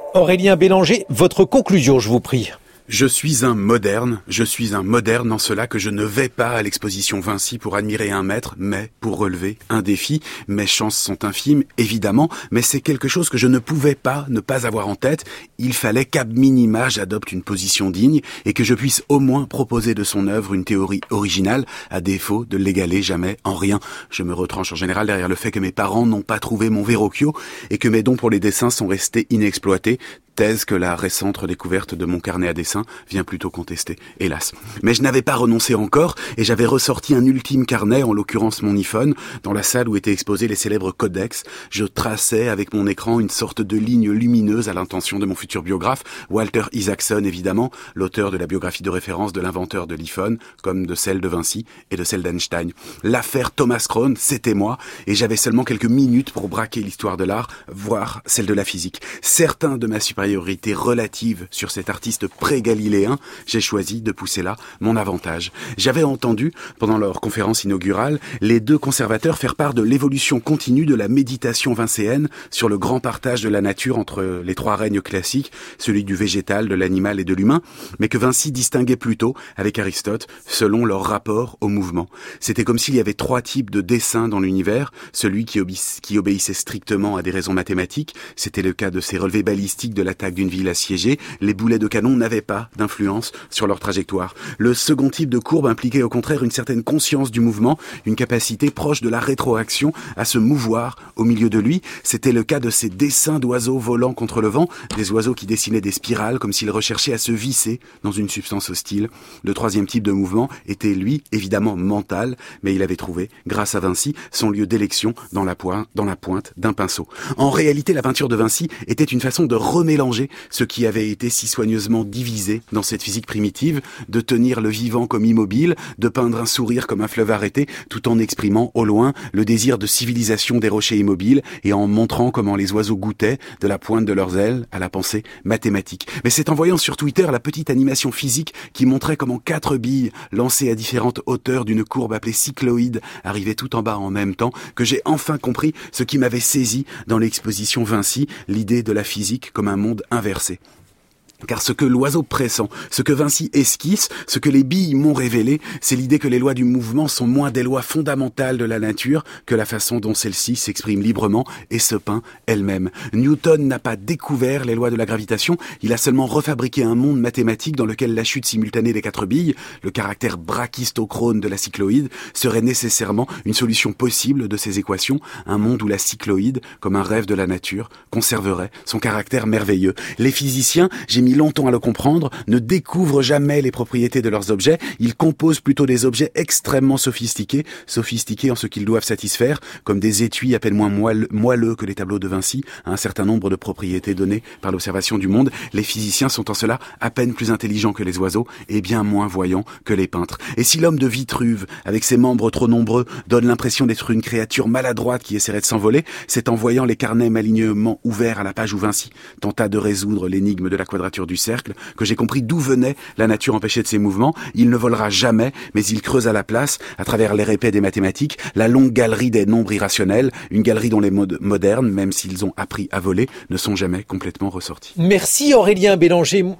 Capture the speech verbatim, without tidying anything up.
Aurélien Bélanger, votre conclusion, je vous prie. Je suis un moderne, je suis un moderne en cela que je ne vais pas à l'exposition Vinci pour admirer un maître, mais pour relever un défi. Mes chances sont infimes, évidemment, mais c'est quelque chose que je ne pouvais pas ne pas avoir en tête. Il fallait qu'à minima j'adopte une position digne et que je puisse au moins proposer de son œuvre une théorie originale, à défaut de l'égaler jamais en rien. Je me retranche en général derrière le fait que mes parents n'ont pas trouvé mon Verrocchio et que mes dons pour les dessins sont restés inexploités. Thèse que la récente redécouverte de mon carnet à dessin vient plutôt contester, hélas. Mais je n'avais pas renoncé encore, et j'avais ressorti un ultime carnet, en l'occurrence mon iPhone, dans la salle où étaient exposés les célèbres codex. Je traçais avec mon écran une sorte de ligne lumineuse à l'intention de mon futur biographe, Walter Isaacson évidemment, l'auteur de la biographie de référence de l'inventeur de l'iPhone, comme de celle de Vinci et de celle d'Einstein. L'affaire Thomas Crown, c'était moi, et j'avais seulement quelques minutes pour braquer l'histoire de l'art, voire celle de la physique. Certains de ma supériorité relative sur cet artiste pré-galiléen, j'ai choisi de pousser là mon avantage. J'avais entendu, pendant leur conférence inaugurale, les deux conservateurs faire part de l'évolution continue de la méditation vincéenne sur le grand partage de la nature entre les trois règnes classiques, celui du végétal, de l'animal et de l'humain, mais que Vinci distinguait plutôt, avec Aristote, selon leur rapport au mouvement. C'était comme s'il y avait trois types de dessins dans l'univers, celui qui, obé- qui obéissait strictement à des raisons mathématiques, c'était le cas de ces relevés balistiques de l'attaque d'une ville assiégée, les boulets de canon n'avaient pas d'influence sur leur trajectoire. Le second type de courbe impliquait au contraire une certaine conscience du mouvement, une capacité proche de la rétroaction à se mouvoir au milieu de lui. C'était le cas de ces dessins d'oiseaux volant contre le vent, des oiseaux qui dessinaient des spirales comme s'ils recherchaient à se visser dans une substance hostile. Le troisième type de mouvement était, lui, évidemment mental, mais il avait trouvé, grâce à Vinci, son lieu d'élection dans la pointe, dans la pointe d'un pinceau. En réalité, la peinture de Vinci était une façon de remélanger ce qui avait été si soigneusement divisé dans cette physique primitive, de tenir le vivant comme immobile, de peindre un sourire comme un fleuve arrêté, tout en exprimant au loin le désir de civilisation des rochers immobiles et en montrant comment les oiseaux goûtaient, de la pointe de leurs ailes à la pensée mathématique. Mais c'est en voyant sur Twitter la petite animation physique qui montrait comment quatre billes lancées à différentes hauteurs d'une courbe appelée cycloïde arrivaient tout en bas en même temps que j'ai enfin compris ce qui m'avait saisi dans l'exposition Vinci, l'idée de la physique comme un monde inversé. Car ce que l'oiseau pressent, ce que Vinci esquisse, ce que les billes m'ont révélé, c'est l'idée que les lois du mouvement sont moins des lois fondamentales de la nature que la façon dont celle-ci s'exprime librement et se peint elle-même. Newton n'a pas découvert les lois de la gravitation, il a seulement refabriqué un monde mathématique dans lequel la chute simultanée des quatre billes, le caractère brachistochrone de la cycloïde, serait nécessairement une solution possible de ces équations, un monde où la cycloïde, comme un rêve de la nature, conserverait son caractère merveilleux. Les physiciens, j'ai mis longtemps à le comprendre, ne découvrent jamais les propriétés de leurs objets, ils composent plutôt des objets extrêmement sophistiqués, sophistiqués en ce qu'ils doivent satisfaire, comme des étuis à peine moins moelleux, moelleux que les tableaux de Vinci, à un certain nombre de propriétés données par l'observation du monde. Les physiciens sont en cela à peine plus intelligents que les oiseaux et bien moins voyants que les peintres. Et si l'homme de Vitruve, avec ses membres trop nombreux, donne l'impression d'être une créature maladroite qui essaierait de s'envoler, c'est en voyant les carnets malignement ouverts à la page où Vinci tenta de résoudre l'énigme de la quadrature du cercle, que j'ai compris d'où venait la nature empêchée de ses mouvements. Il ne volera jamais, mais il creuse à la place, à travers les répets des mathématiques, la longue galerie des nombres irrationnels, une galerie dont les modes modernes, même s'ils ont appris à voler, ne sont jamais complètement ressortis. Merci Aurélien Bélanger.